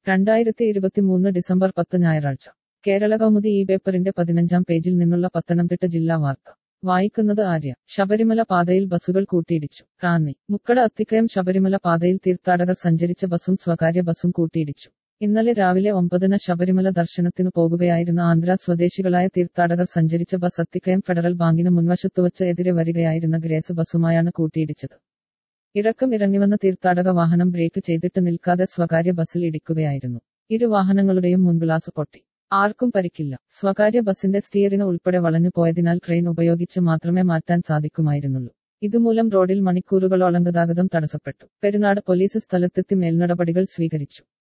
2023 December 10 ഞായറാഴ്ച കേരള കൗമുദി ഈ പേപ്പറിന്റെ 15-ാം പേജിൽ നിന്നുള്ള പത്തനംതിട്ട ജില്ലാ വാർത്ത വായിക്കുന്നത് ആര്യ. ശബരിമല പാതയിൽ ബസുകൾ കൂട്ടിയിടിച്ചു. റാന്നി. മുക്കട അത്തിക്കയം ശബരിമല പാതയിൽ തീർത്ഥാടകർ സഞ്ചരിച്ച ബസും സ്വകാര്യ ബസും കൂട്ടിയിടിച്ചു. ഇന്നലെ രാവിലെ 9-ന് ശബരിമല ദർശനത്തിനു പോകുകയായിരുന്ന ആന്ധ്ര സ്വദേശികളായ തീർത്ഥാടകർ സഞ്ചരിച്ച ബസ് അത്തിക്കയം ഫെഡറൽ ബാങ്കിന് മുൻവശത്തുവച്ച് എതിരെ വരികയായിരുന്ന ഗ്രേസ് ബസുമായാണ് കൂട്ടിയിടിച്ചത്. ഇറക്കം ഇറങ്ങിവന്ന തീർത്ഥാടക വാഹനം ബ്രേക്ക് ചെയ്തിട്ട് നിൽക്കാതെ സ്വകാര്യ ബസിൽ ഇടിക്കുകയായിരുന്നു. ഇരു വാഹനങ്ങളുടെയും മുൻഗ്ലാസ് പൊട്ടി. ആർക്കും പരിക്കില്ല. സ്വകാര്യ ബസിന്റെ സ്റ്റിയറിംഗ് ഉൾപ്പെടെ വളഞ്ഞു പോയതിനാൽ ക്രെയിൻ ഉപയോഗിച്ച് മാത്രമേ മാറ്റാൻ സാധിക്കുമായിരുന്നുള്ളൂ. ഇതുമൂലം റോഡിൽ മണിക്കൂറുകളോളം ഗതാഗതം തടസ്സപ്പെട്ടു. പെരുന്നാട് പോലീസ് സ്ഥലത്തെത്തി മേൽനടപടികൾ സ്വീകരിച്ചു.